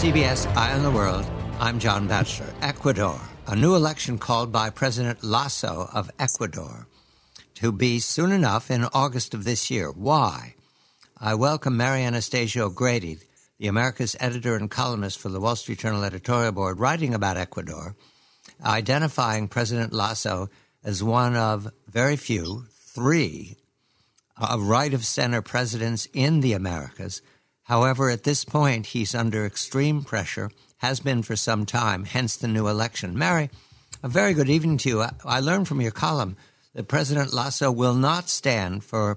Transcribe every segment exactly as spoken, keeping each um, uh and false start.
C B S Eye on the World, I'm John Batchelor. Ecuador, a new election called by President Lasso of Ecuador to be soon enough in August of this year. Why? I welcome Mary Anastasia O'Grady, the America's editor and columnist for the Wall Street Journal editorial board, writing about Ecuador, identifying President Lasso as one of very few, three, uh, right-of-center presidents in the Americas. However, at this point, he's under extreme pressure, has been for some time, hence the new election. Mary, a very good evening to you. I, I learned from your column that President Lasso will not stand for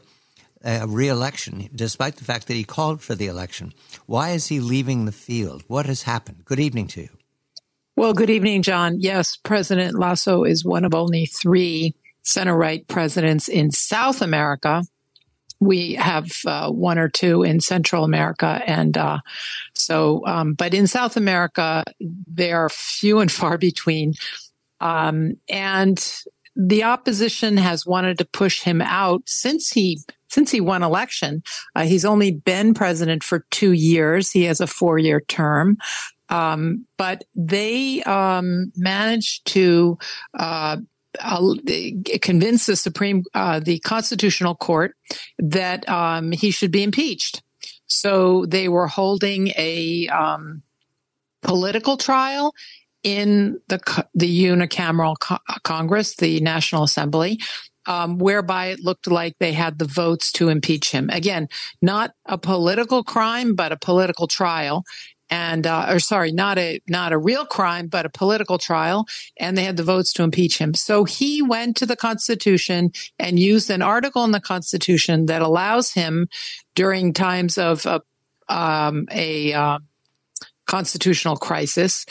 a re-election, despite the fact that he called for the election. Why is he leaving the field? What has happened? Good evening to you. Well, good evening, John. Yes, President Lasso is one of only three center-right presidents in South America. We have uh, one or two in Central America. And uh, so, um, but in South America, they are few and far between. Um, and the opposition has wanted to push him out since he Since he won election. Uh, he's only been president for two years. He has a four-year term. Um, but they um, managed to uh, uh, convince the Supreme, uh, the Constitutional Court that um, he should be impeached. So they were holding a um, political trial in the the unicameral co- Congress, the National Assembly, Um, whereby it looked like they had the votes to impeach him. Again, not a political crime, but a political trial. And, uh, or sorry, not a, not a real crime, but a political trial. And they had the votes to impeach him. So he went to the Constitution and used an article in the Constitution that allows him during times of a, um, a, uh, constitutional crisis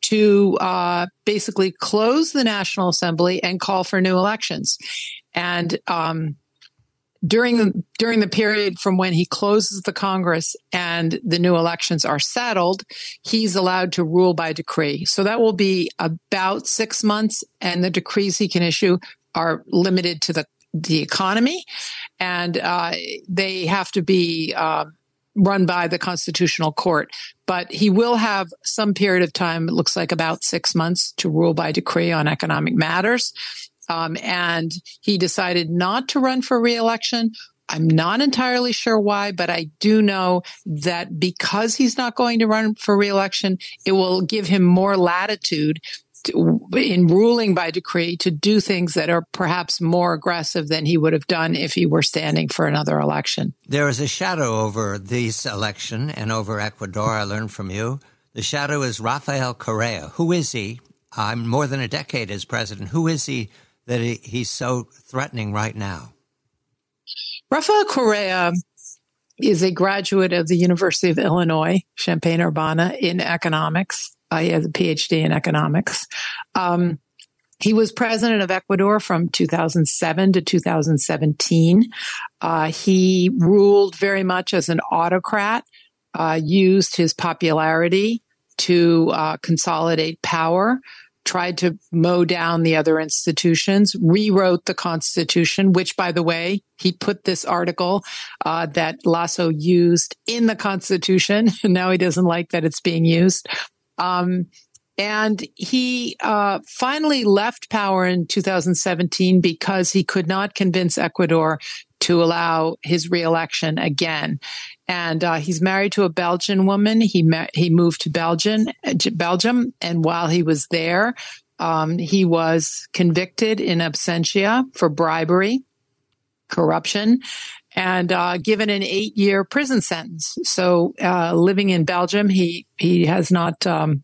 to uh, basically close the National Assembly and call for new elections. And um, during the during the period from when he closes the Congress and the new elections are settled, he's allowed to rule by decree. So that will be about six months, and the decrees he can issue are limited to the the economy, and uh, they have to be uh, run by the Constitutional Court. But he will have some period of time, it looks like about six months, to rule by decree on economic matters. Um, and he decided not to run for re-election. I'm not entirely sure why, but I do know that because he's not going to run for re-election, it will give him more latitude to, in ruling by decree, to do things that are perhaps more aggressive than he would have done if he were standing for another election. There is a shadow over this election and over Ecuador, I learned from you. The shadow is Rafael Correa. Who is he? I'm more than a decade as president. Who is he that he, he's so threatening right now? Rafael Correa is a graduate of the University of Illinois, Champaign-Urbana, in economics. Uh, he has a P H D in economics. Um, he was president of Ecuador from two thousand seven to two thousand seventeen. Uh, he ruled very much as an autocrat, uh, used his popularity to uh, consolidate power, tried to mow down the other institutions, rewrote the Constitution, which, by the way, he put this article uh, that Lasso used in the Constitution. And now he doesn't like that it's being used. Um, and he uh, finally left power in two thousand seventeen because he could not convince Ecuador to allow his reelection again. And uh, he's married to a Belgian woman. He ma- he moved to Belgium, Belgium, and while he was there, um, he was convicted in absentia for bribery, corruption, and uh, given an eight-year prison sentence. So, uh, living in Belgium, he he has not um,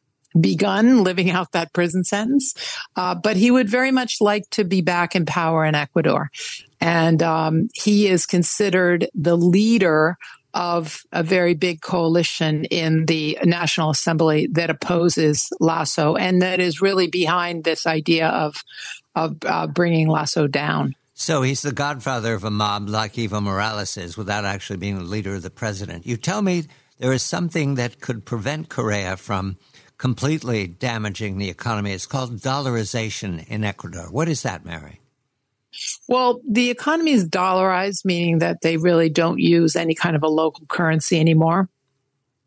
begun living out that prison sentence, uh, but he would very much like to be back in power in Ecuador. And um, he is considered the leader of a very big coalition in the National Assembly that opposes Lasso and that is really behind this idea of of uh, bringing Lasso down. So he's the godfather of a mob like Evo Morales is without actually being the leader of the president. You tell me there is something that could prevent Correa from completely damaging the economy. It's called dollarization in Ecuador. What is that, Mary? Well, the economy is dollarized, meaning that they really don't use any kind of a local currency anymore.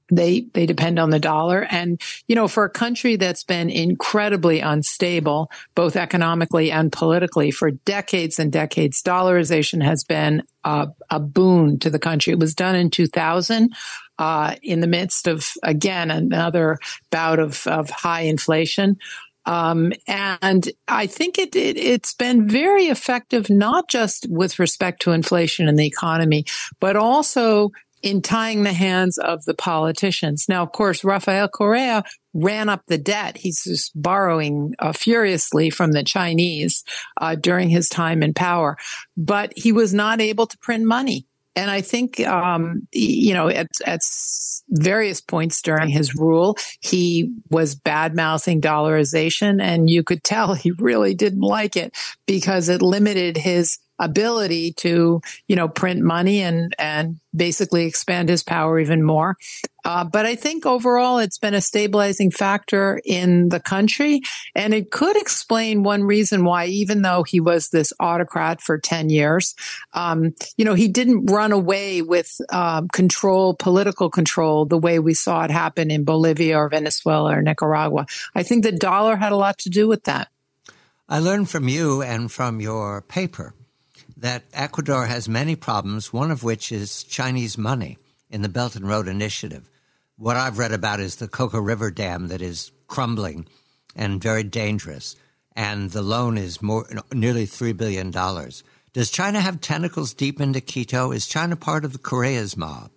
They they depend on the dollar. And, you know, for a country that's been incredibly unstable, both economically and politically for decades and decades, dollarization has been a, a boon to the country. It was done in two thousand uh, in the midst of, again, another bout of, of high inflation. Um, and I think it, it, it's been very effective, not just with respect to inflation in the economy, but also in tying the hands of the politicians. Now, of course, Rafael Correa ran up the debt. He's just borrowing uh, furiously from the Chinese uh, during his time in power, but he was not able to print money. And I think, um, you know, at, at various points during his rule, he was bad-mouthing dollarization, and you could tell he really didn't like it because it limited his ability to, you know, print money and, and basically expand his power even more. Uh, but I think overall it's been a stabilizing factor in the country. And it could explain one reason why, even though he was this autocrat for ten years, um, you know, he didn't run away with um, control, political control, the way we saw it happen in Bolivia or Venezuela or Nicaragua. I think the dollar had a lot to do with that. I learned from you and from your paper that Ecuador has many problems, one of which is Chinese money in the Belt and Road Initiative. What I've read about is the Coca River Dam that is crumbling and very dangerous, and the loan is more nearly three billion dollars. Does China have tentacles deep into Quito? Is China part of the Correa's mob?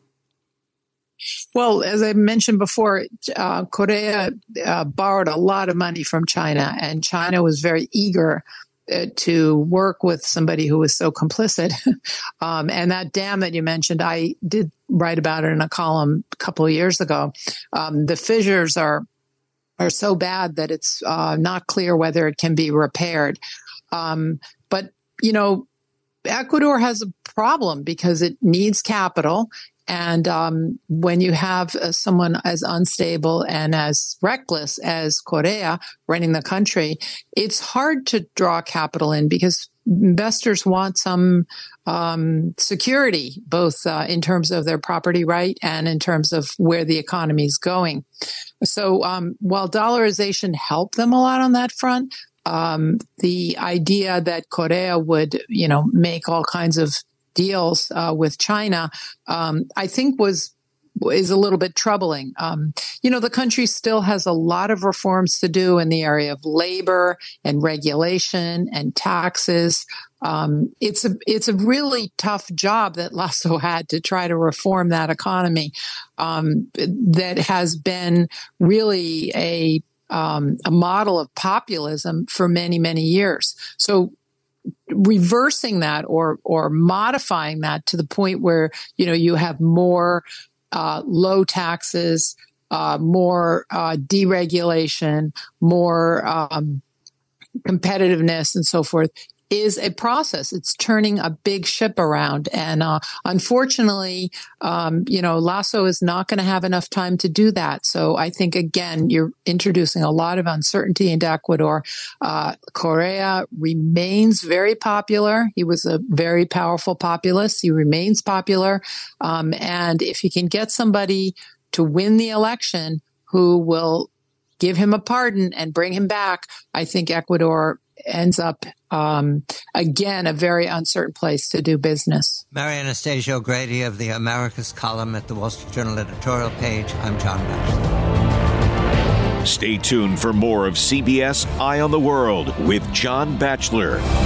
Well, as I mentioned before, uh, Correa uh, borrowed a lot of money from China, and China was very eager to work with somebody who was so complicit. um, and that dam that you mentioned, I did write about it in a column a couple of years ago. Um, the fissures are are so bad that it's uh, not clear whether it can be repaired. Um, but, you know, Ecuador has a problem because it needs capital. And um, when you have uh, someone as unstable and as reckless as Correa running the country, it's hard to draw capital in because investors want some um, security, both uh, in terms of their property right and in terms of where the economy is going. So um, while dollarization helped them a lot on that front, um, the idea that Correa would, you know, make all kinds of deals uh, with China, um, I think was is a little bit troubling. Um, you know, the country still has a lot of reforms to do in the area of labor and regulation and taxes. Um, it's a it's a really tough job that Lasso had to try to reform that economy um, that has been really a um, a model of populism for many, many years. So reversing that or or modifying that to the point where, you know, you have more uh, low taxes, uh, more uh, deregulation, more um, competitiveness and so forth is a process. It's turning a big ship around. And uh, unfortunately, um, you know, Lasso is not going to have enough time to do that. So I think, again, you're introducing a lot of uncertainty into Ecuador. Uh, Correa remains very popular. He was a very powerful populist. He remains popular. Um, and if he can get somebody to win the election who will give him a pardon and bring him back, I think Ecuador ends up, um, again, a very uncertain place to do business. Mary Anastasio Grady of the Americas column at the Wall Street Journal editorial page. I'm John Batchelor. Stay tuned for more of C B S Eye on the World with John Batchelor.